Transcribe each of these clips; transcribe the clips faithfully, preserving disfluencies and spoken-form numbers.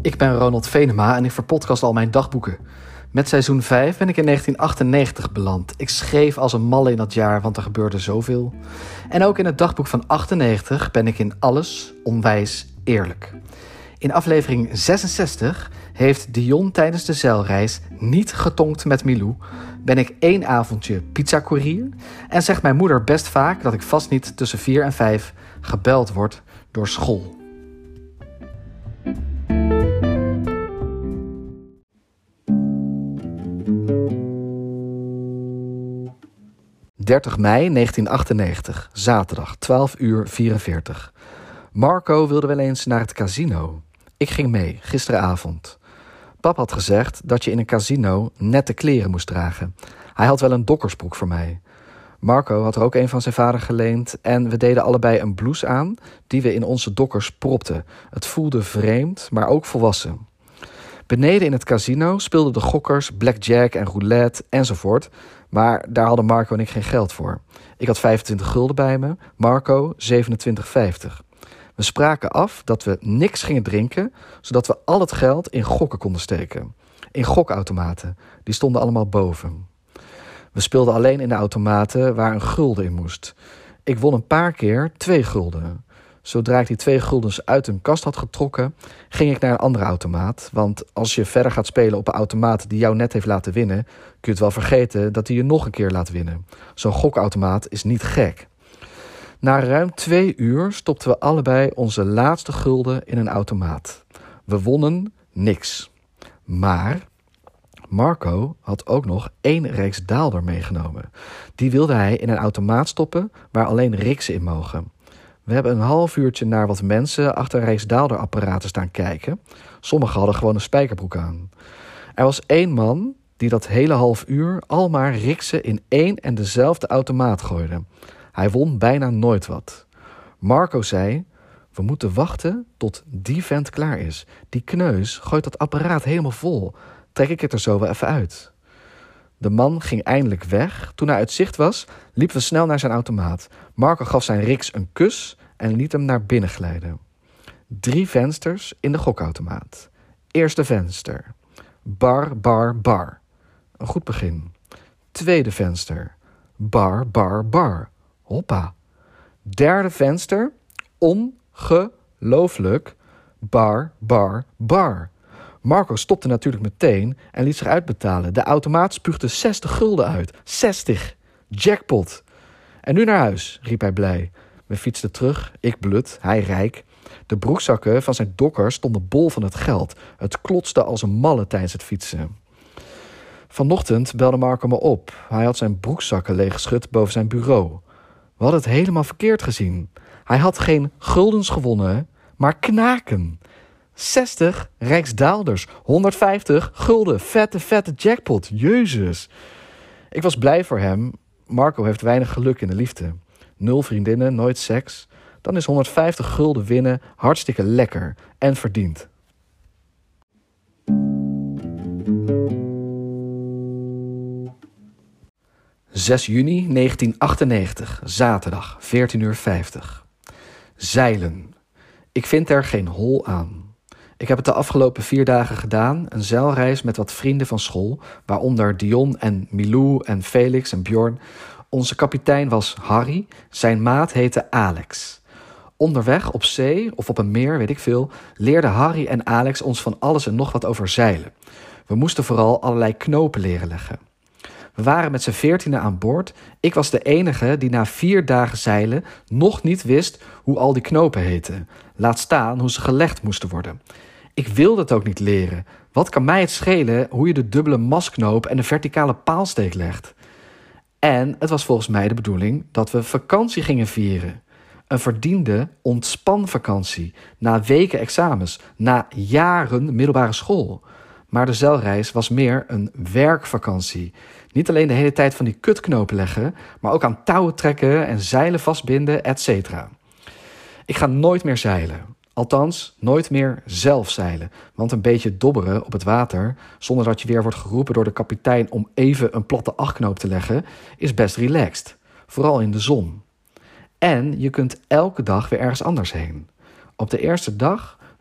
Ik ben Ronald Venema en ik verpodcast al mijn dagboeken. Met seizoen vijf ben ik in negentien achtennegentig beland. Ik schreef als een malle in dat jaar, want er gebeurde zoveel. En ook in het dagboek van achtennegentig ben ik in alles onwijs eerlijk. In aflevering zesenzestig heeft Dion tijdens de zeilreis niet getonkt met Milou, ben ik één avondje pizzacourier en zegt mijn moeder best vaak dat ik vast niet tussen vier en vijf gebeld word door school. dertig mei negentien achtennegentig, zaterdag, twaalf uur vierenveertig. Marco wilde wel eens naar het casino. Ik ging mee, gisteravond. Pap had gezegd dat je in een casino nette kleren moest dragen. Hij had wel een dokkersbroek voor mij. Marco had er ook een van zijn vader geleend en we deden allebei een blouse aan die we in onze dokkers propten. Het voelde vreemd, maar ook volwassen. Beneden in het casino speelden de gokkers blackjack en roulette enzovoort, maar daar hadden Marco en ik geen geld voor. Ik had vijfentwintig gulden bij me, Marco zevenentwintig vijftig. We spraken af dat we niks gingen drinken, zodat we al het geld in gokken konden steken. In gokautomaten, die stonden allemaal boven. We speelden alleen in de automaten waar een gulden in moest. Ik won een paar keer twee gulden. Zodra ik die twee guldens uit een kast had getrokken, ging ik naar een andere automaat. Want als je verder gaat spelen op een automaat die jou net heeft laten winnen, kun je het wel vergeten dat hij je nog een keer laat winnen. Zo'n gokautomaat is niet gek. Na ruim twee uur stopten we allebei onze laatste gulden in een automaat. We wonnen niks. Maar Marco had ook nog één rijksdaalder meegenomen. Die wilde hij in een automaat stoppen waar alleen riksen in mogen. We hebben een half uurtje naar wat mensen achter rijksdaalderapparaten staan kijken. Sommigen hadden gewoon een spijkerbroek aan. Er was één man die dat hele half uur al maar riksen in één en dezelfde automaat gooide. Hij won bijna nooit wat. Marco zei, we moeten wachten tot die vent klaar is. Die kneus gooit dat apparaat helemaal vol. Trek ik het er zo wel even uit. De man ging eindelijk weg. Toen hij uit zicht was, liepen we snel naar zijn automaat. Marco gaf zijn riks een kus en liet hem naar binnen glijden. Drie vensters in de gokautomaat. Eerste venster. Bar, bar, bar. Een goed begin. Tweede venster. Bar, bar, bar. Hoppa. Derde venster. Ongelooflijk. Bar, bar, bar. Marco stopte natuurlijk meteen en liet zich uitbetalen. De automaat spuugde zestig gulden uit. zestig. Jackpot. En nu naar huis, riep hij blij. We fietsten terug, ik blut, hij rijk. De broekzakken van zijn dokkers stonden bol van het geld. Het klotste als een malle tijdens het fietsen. Vanochtend belde Marco me op. Hij had zijn broekzakken leeggeschud boven zijn bureau. We hadden het helemaal verkeerd gezien. Hij had geen guldens gewonnen, maar knaken. zestig rijksdaalders, honderdvijftig gulden, vette, vette jackpot, jezus. Ik was blij voor hem. Marco heeft weinig geluk in de liefde. Nul vriendinnen, nooit seks. Dan is honderdvijftig gulden winnen hartstikke lekker en verdiend. zes juni negentien achtennegentig, zaterdag, veertien uur vijftig. Zeilen. Ik vind er geen hol aan. Ik heb het de afgelopen vier dagen gedaan, een zeilreis met wat vrienden van school, waaronder Dion en Milou en Felix en Bjorn. Onze kapitein was Harry, zijn maat heette Alex. Onderweg op zee of op een meer, weet ik veel, leerden Harry en Alex ons van alles en nog wat over zeilen. We moesten vooral allerlei knopen leren leggen. We waren met z'n veertienen aan boord. Ik was de enige die na vier dagen zeilen nog niet wist hoe al die knopen heten. Laat staan hoe ze gelegd moesten worden. Ik wilde het ook niet leren. Wat kan mij het schelen hoe je de dubbele masknoop en de verticale paalsteek legt? En het was volgens mij de bedoeling dat we vakantie gingen vieren. Een verdiende ontspanvakantie. Na weken examens. Na jaren middelbare school. Maar de zeilreis was meer een werkvakantie. Niet alleen de hele tijd van die kutknopen leggen, maar ook aan touwen trekken en zeilen vastbinden, et cetera. Ik ga nooit meer zeilen. Althans, nooit meer zelf zeilen. Want een beetje dobberen op het water, zonder dat je weer wordt geroepen door de kapitein om even een platte achtknoop te leggen, is best relaxed. Vooral in de zon. En je kunt elke dag weer ergens anders heen. Op de eerste dag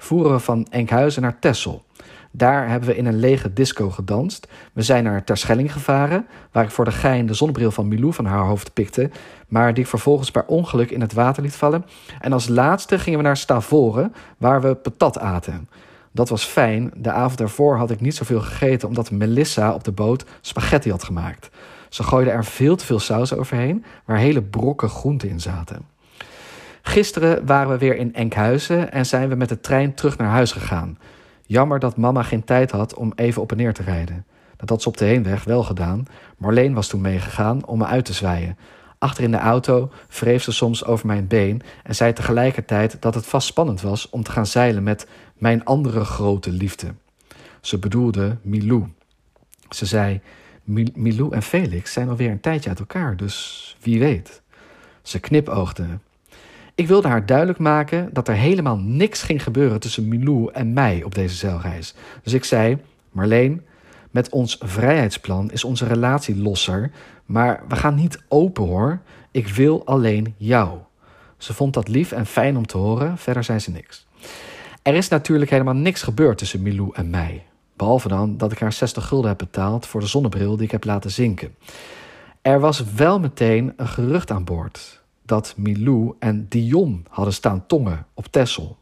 voeren we van Enkhuizen naar Texel. Daar hebben we in een lege disco gedanst. We zijn naar Terschelling gevaren, waar ik voor de gein de zonnebril van Milou van haar hoofd pikte, maar die ik vervolgens per ongeluk in het water liet vallen. En als laatste gingen we naar Stavoren, waar we patat aten. Dat was fijn. De avond daarvoor had ik niet zoveel gegeten, omdat Melissa op de boot spaghetti had gemaakt. Ze gooide er veel te veel saus overheen, waar hele brokken groenten in zaten. Gisteren waren we weer in Enkhuizen en zijn we met de trein terug naar huis gegaan. Jammer dat mama geen tijd had om even op en neer te rijden. Dat had ze op de heenweg wel gedaan. Marleen was toen meegegaan om me uit te zwaaien. Achter in de auto wreef ze soms over mijn been en zei tegelijkertijd dat het vast spannend was om te gaan zeilen met mijn andere grote liefde. Ze bedoelde Milou. Ze zei, Milou en Felix zijn alweer een tijdje uit elkaar, dus wie weet. Ze knipoogde. Ik wilde haar duidelijk maken dat er helemaal niks ging gebeuren tussen Milou en mij op deze zeilreis. Dus ik zei, Marleen, met ons vrijheidsplan is onze relatie losser, maar we gaan niet open hoor. Ik wil alleen jou. Ze vond dat lief en fijn om te horen, verder zei ze niks. Er is natuurlijk helemaal niks gebeurd tussen Milou en mij. Behalve dan dat ik haar zestig gulden heb betaald voor de zonnebril die ik heb laten zinken. Er was wel meteen een gerucht aan boord dat Milou en Dion hadden staan tongen op Texel.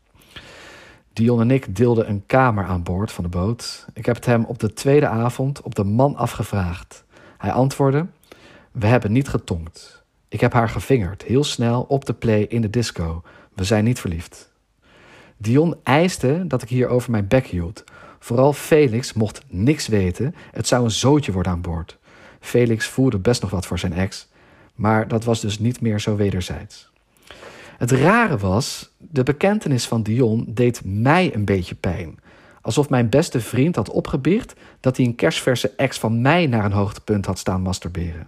Dion en ik deelden een kamer aan boord van de boot. Ik heb het hem op de tweede avond op de man afgevraagd. Hij antwoordde, we hebben niet getongd. Ik heb haar gevingerd, heel snel op de play in de disco. We zijn niet verliefd. Dion eiste dat ik hierover mijn bek hield. Vooral Felix mocht niks weten. Het zou een zootje worden aan boord. Felix voelde best nog wat voor zijn ex, maar dat was dus niet meer zo wederzijds. Het rare was, de bekentenis van Dion deed mij een beetje pijn. Alsof mijn beste vriend had opgebiecht dat hij een kerstverse ex van mij naar een hoogtepunt had staan masturberen.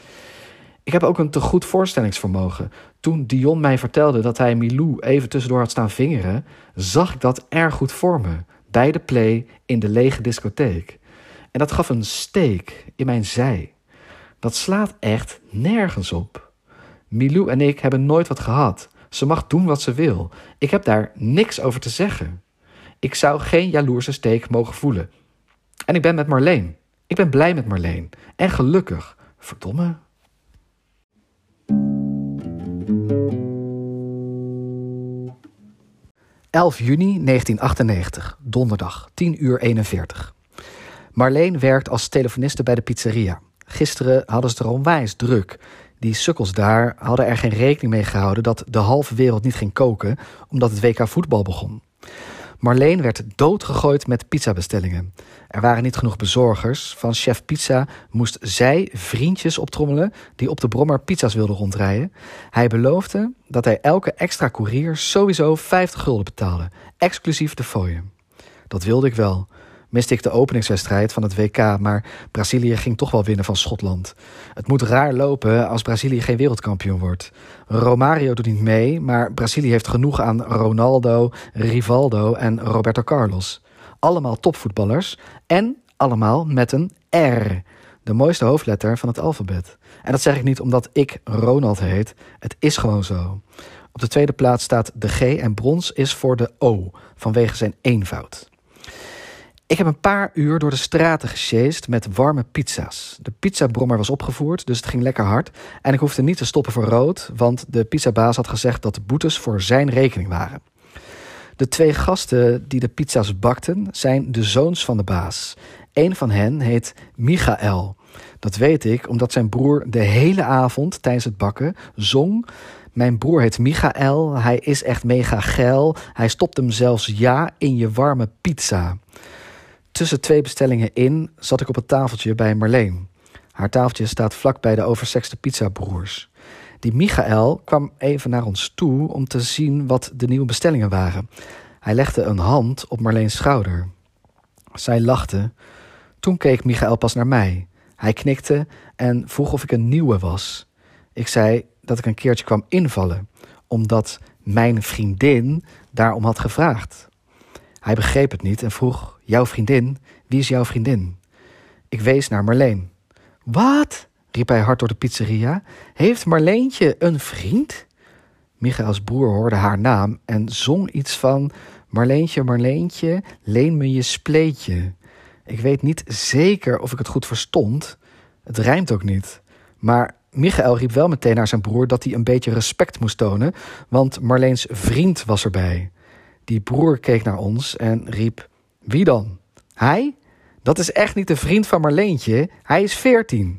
Ik heb ook een te goed voorstellingsvermogen. Toen Dion mij vertelde dat hij Milou even tussendoor had staan vingeren, zag ik dat erg goed voor me, bij de play in de lege discotheek. En dat gaf een steek in mijn zij. Dat slaat echt nergens op. Milou en ik hebben nooit wat gehad. Ze mag doen wat ze wil. Ik heb daar niks over te zeggen. Ik zou geen jaloerse steek mogen voelen. En ik ben met Marleen. Ik ben blij met Marleen. En gelukkig. Verdomme. elf juni negentien achtennegentig, donderdag, tien uur eenenveertig. Marleen werkt als telefoniste bij de pizzeria. Gisteren hadden ze er onwijs druk. Die sukkels daar hadden er geen rekening mee gehouden dat de halve wereld niet ging koken, omdat het W K voetbal begon. Marleen werd doodgegooid met pizzabestellingen. Er waren niet genoeg bezorgers. Van chef pizza moest zij vriendjes optrommelen die op de brommer pizza's wilden rondrijden. Hij beloofde dat hij elke extra koerier sowieso vijftig gulden betaalde, exclusief de fooien. Dat wilde ik wel. Miste ik de openingswedstrijd van het W K, maar Brazilië ging toch wel winnen van Schotland. Het moet raar lopen als Brazilië geen wereldkampioen wordt. Romario doet niet mee, maar Brazilië heeft genoeg aan Ronaldo, Rivaldo en Roberto Carlos. Allemaal topvoetballers en allemaal met een R, de mooiste hoofdletter van het alfabet. En dat zeg ik niet omdat ik Ronald heet, het is gewoon zo. Op de tweede plaats staat de G en brons is voor de O, vanwege zijn eenvoud. Ik heb een paar uur door de straten gesjeest met warme pizza's. De pizzabrommer was opgevoerd, dus het ging lekker hard. En ik hoefde niet te stoppen voor rood, want de pizzabaas had gezegd dat de boetes voor zijn rekening waren. De twee gasten die de pizza's bakten zijn de zoons van de baas. Eén van hen heet Michael. Dat weet ik omdat zijn broer de hele avond tijdens het bakken zong: mijn broer heet Michael, hij is echt mega geil. Hij stopt hem zelfs ja in je warme pizza. Tussen twee bestellingen in zat ik op het tafeltje bij Marleen. Haar tafeltje staat vlak bij de oversexte pizzabroers. Die Michael kwam even naar ons toe om te zien wat de nieuwe bestellingen waren. Hij legde een hand op Marleens schouder. Zij lachte. Toen keek Michael pas naar mij. Hij knikte en vroeg of ik een nieuwe was. Ik zei dat ik een keertje kwam invallen, omdat mijn vriendin daarom had gevraagd. Hij begreep het niet en vroeg: jouw vriendin? Wie is jouw vriendin? Ik wees naar Marleen. Wat? Riep hij hard door de pizzeria. Heeft Marleentje een vriend? Michaels broer hoorde haar naam en zong iets van: Marleentje, Marleentje, leen me je spleetje. Ik weet niet zeker of ik het goed verstond. Het rijmt ook niet. Maar Michael riep wel meteen naar zijn broer dat hij een beetje respect moest tonen, want Marleens vriend was erbij. Die broer keek naar ons en riep: wie dan? Hij? Dat is echt niet de vriend van Marleentje. Hij is veertien.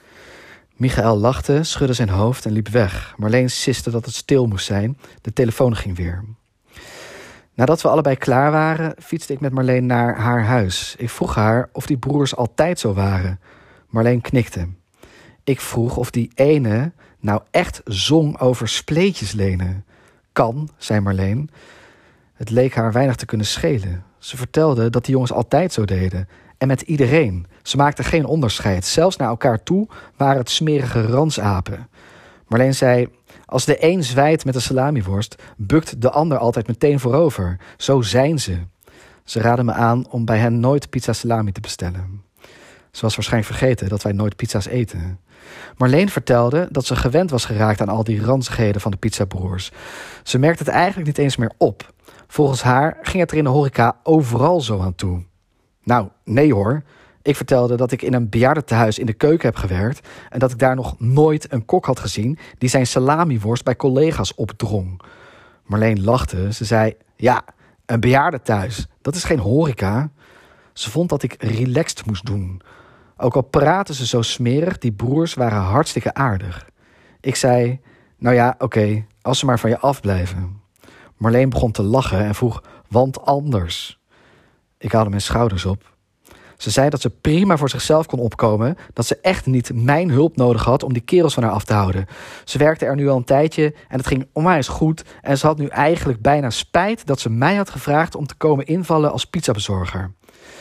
Michael lachte, schudde zijn hoofd en liep weg. Marleen siste dat het stil moest zijn. De telefoon ging weer. Nadat we allebei klaar waren, fietste ik met Marleen naar haar huis. Ik vroeg haar of die broers altijd zo waren. Marleen knikte. Ik vroeg of die ene nou echt zong over spleetjes lenen. Kan, zei Marleen. Het leek haar weinig te kunnen schelen. Ze vertelde dat die jongens altijd zo deden. En met iedereen. Ze maakten geen onderscheid. Zelfs naar elkaar toe waren het smerige ransapen. Marleen zei: als de een zwijt met een salamiworst, bukt de ander altijd meteen voorover. Zo zijn ze. Ze raadde me aan om bij hen nooit pizza salami te bestellen. Ze was waarschijnlijk vergeten dat wij nooit pizza's eten. Marleen vertelde dat ze gewend was geraakt aan al die ranzigheden van de pizzabroers. Ze merkte het eigenlijk niet eens meer op. Volgens haar ging het er in de horeca overal zo aan toe. Nou, nee hoor. Ik vertelde dat ik in een bejaardentehuis in de keuken heb gewerkt en dat ik daar nog nooit een kok had gezien die zijn salamiworst bij collega's opdrong. Marleen lachte. Ze zei: ja, een bejaardentehuis, dat is geen horeca. Ze vond dat ik relaxed moest doen. Ook al praten ze zo smerig, die broers waren hartstikke aardig. Ik zei: nou ja, oké, okay, als ze maar van je afblijven. Marleen begon te lachen en vroeg: want anders? Ik haalde mijn schouders op. Ze zei dat ze prima voor zichzelf kon opkomen, dat ze echt niet mijn hulp nodig had om die kerels van haar af te houden. Ze werkte er nu al een tijdje en het ging onwijs goed en ze had nu eigenlijk bijna spijt dat ze mij had gevraagd om te komen invallen als pizzabezorger.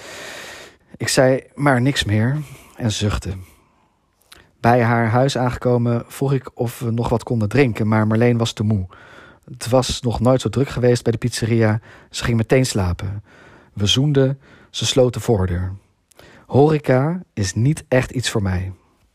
Ik zei maar niks meer en zuchtte. Bij haar huis aangekomen vroeg ik of we nog wat konden drinken, maar Marleen was te moe. Het was nog nooit zo druk geweest bij de pizzeria. Ze ging meteen slapen. We zoenden, ze sloot de voordeur. Horeca is niet echt iets voor mij.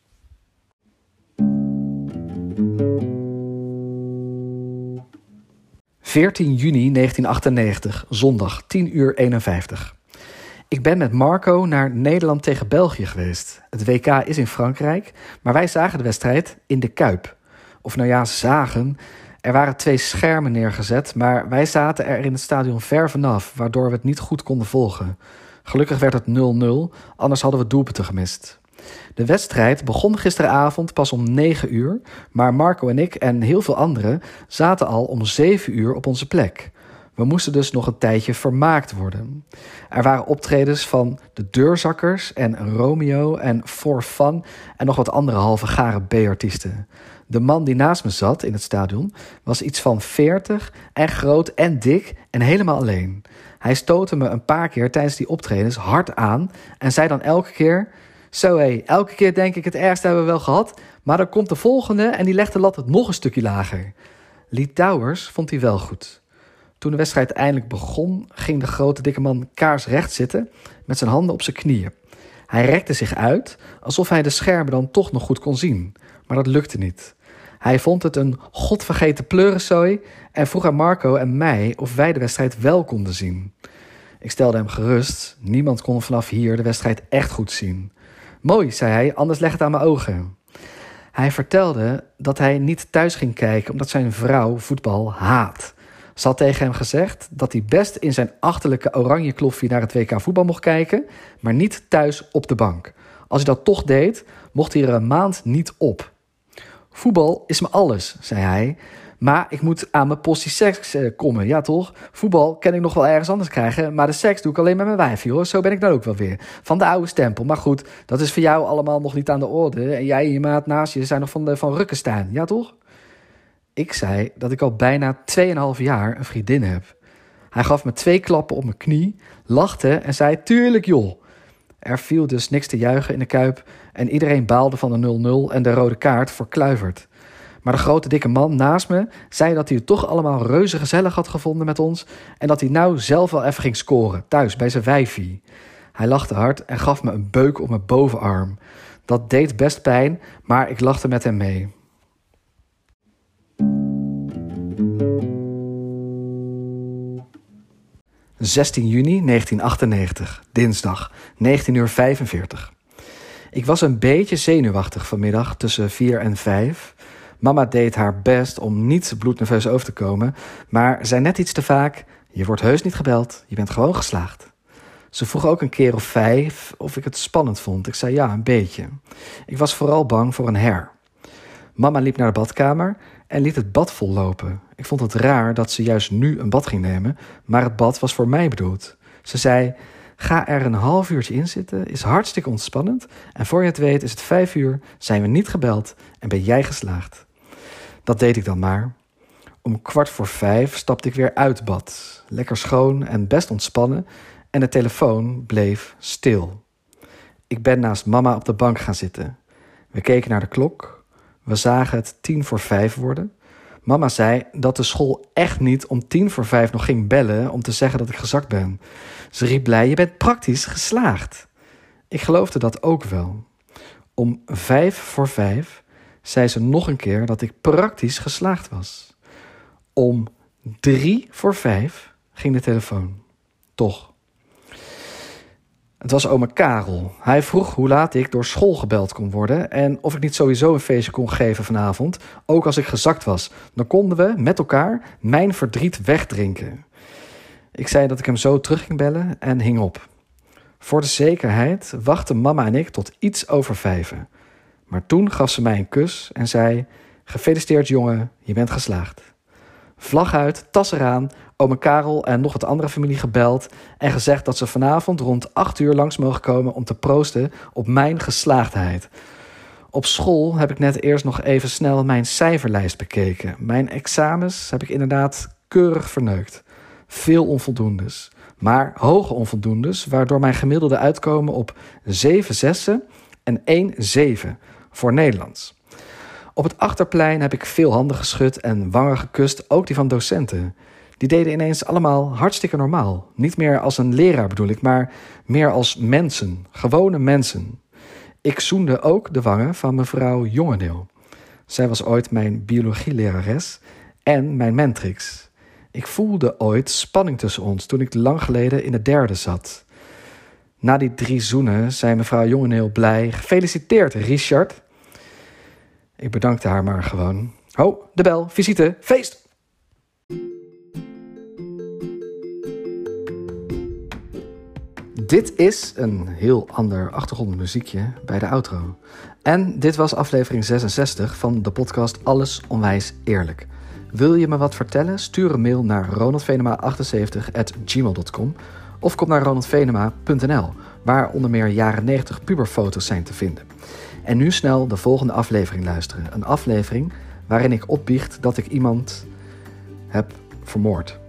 veertien juni negentien achtennegentig, zondag, tien uur eenenvijftig. Ik ben met Marco naar Nederland tegen België geweest. Het W K is in Frankrijk, maar wij zagen de wedstrijd in de Kuip. Of nou ja, zagen. Er waren twee schermen neergezet, maar wij zaten er in het stadion ver vanaf, waardoor we het niet goed konden volgen. Gelukkig werd het nul nul, anders hadden we doelpunten gemist. De wedstrijd begon gisteravond pas om negen uur, maar Marco en ik en heel veel anderen zaten al om zeven uur op onze plek. We moesten dus nog een tijdje vermaakt worden. Er waren optredens van de Deurzakkers en Romeo en For Fun en nog wat andere halve gare B-artiesten. De man die naast me zat in het stadion was iets van veertig en groot en dik en helemaal alleen. Hij stootte me een paar keer tijdens die optredens hard aan en zei dan elke keer: zo hé, elke keer denk ik het ergste hebben we wel gehad, maar dan komt de volgende en die legt de lat het nog een stukje lager. Lee Towers vond hij wel goed. Toen de wedstrijd eindelijk begon, ging de grote dikke man kaarsrecht zitten met zijn handen op zijn knieën. Hij rekte zich uit, alsof hij de schermen dan toch nog goed kon zien. Maar dat lukte niet. Hij vond het een godvergeten pleurensooi en vroeg aan Marco en mij of wij de wedstrijd wel konden zien. Ik stelde hem gerust. Niemand kon vanaf hier de wedstrijd echt goed zien. Mooi, zei hij, anders leg het aan mijn ogen. Hij vertelde dat hij niet thuis ging kijken omdat zijn vrouw voetbal haat. Ze had tegen hem gezegd dat hij best in zijn achterlijke oranje kloffie naar het W K voetbal mocht kijken, maar niet thuis op de bank. Als hij dat toch deed, mocht hij er een maand niet op. Voetbal is me alles, zei hij, maar ik moet aan mijn postie seks eh, komen, ja toch? Voetbal kan ik nog wel ergens anders krijgen, maar de seks doe ik alleen met mijn wijfje, hoor. Zo ben ik dan ook wel weer. Van de oude stempel, maar goed, dat is voor jou allemaal nog niet aan de orde. En jij en je maat naast je zijn nog van, de, van Rukkestein, ja toch? Ik zei dat ik al bijna tweeënhalf jaar een vriendin heb. Hij gaf me twee klappen op mijn knie, lachte en zei: tuurlijk joh. Er viel dus niks te juichen in de Kuip en iedereen baalde van de nul nul en de rode kaart voor Kluivert. Maar de grote dikke man naast me zei dat hij het toch allemaal reuze gezellig had gevonden met ons en dat hij nou zelf wel even ging scoren, thuis bij zijn wijfie. Hij lachte hard en gaf me een beuk op mijn bovenarm. Dat deed best pijn, maar ik lachte met hem mee. zestien juni negentien achtennegentig, dinsdag, negentien uur vijfenveertig. Ik was een beetje zenuwachtig vanmiddag tussen vier en vijf. Mama deed haar best om niet bloednerveus over te komen, maar zei net iets te vaak: je wordt heus niet gebeld, je bent gewoon geslaagd. Ze vroeg ook een keer of vijf of ik het spannend vond. Ik zei ja, een beetje. Ik was vooral bang voor een her. Mama liep naar de badkamer en liet het bad vollopen. Ik vond het raar dat ze juist nu een bad ging nemen, maar het bad was voor mij bedoeld. Ze zei: ga er een half uurtje in zitten, is hartstikke ontspannend en voor je het weet is het vijf uur, zijn we niet gebeld en ben jij geslaagd. Dat deed ik dan maar. Om kwart voor vijf stapte ik weer uit bad. Lekker schoon en best ontspannen en de telefoon bleef stil. Ik ben naast mama op de bank gaan zitten. We keken naar de klok. We zagen het tien voor vijf worden. Mama zei dat de school echt niet om tien voor vijf nog ging bellen om te zeggen dat ik gezakt ben. Ze riep blij: je bent praktisch geslaagd. Ik geloofde dat ook wel. Om vijf voor vijf zei ze nog een keer dat ik praktisch geslaagd was. Om drie voor vijf ging de telefoon. Toch. Het was ome Karel. Hij vroeg hoe laat ik door school gebeld kon worden en of ik niet sowieso een feestje kon geven vanavond, ook als ik gezakt was. Dan konden we met elkaar mijn verdriet wegdrinken. Ik zei dat ik hem zo terug ging bellen en hing op. Voor de zekerheid wachten mama en ik tot iets over vijven. Maar toen gaf ze mij een kus en zei: gefeliciteerd jongen, je bent geslaagd. Vlag uit, tas eraan, ome Karel en nog wat andere familie gebeld en gezegd dat ze vanavond rond acht uur langs mogen komen om te proosten op mijn geslaagdheid. Op school heb ik net eerst nog even snel mijn cijferlijst bekeken. Mijn examens heb ik inderdaad keurig verneukt. Veel onvoldoendes, maar hoge onvoldoendes, waardoor mijn gemiddelde uitkomen op zeven zessen en één zeven voor Nederlands. Op het achterplein heb ik veel handen geschud en wangen gekust, ook die van docenten. Die deden ineens allemaal hartstikke normaal. Niet meer als een leraar bedoel ik, maar meer als mensen, gewone mensen. Ik zoende ook de wangen van mevrouw Jongeneel. Zij was ooit mijn biologielerares en mijn mentrix. Ik voelde ooit spanning tussen ons toen ik lang geleden in de derde zat. Na die drie zoenen zei mevrouw Jongeneel blij: gefeliciteerd, Richard. Ik bedankte haar maar gewoon. Ho, de bel, visite, feest! Dit is een heel ander achtergrondmuziekje bij de outro. En dit was aflevering zesenzestig van de podcast Alles Onwijs Eerlijk. Wil je me wat vertellen? Stuur een mail naar ronaldvenema achtenzeventig at gmail dot com of kom naar ronaldvenema punt n l, waar onder meer jaren negentig puberfoto's zijn te vinden. En nu snel de volgende aflevering luisteren. Een aflevering waarin ik opbiecht dat ik iemand heb vermoord.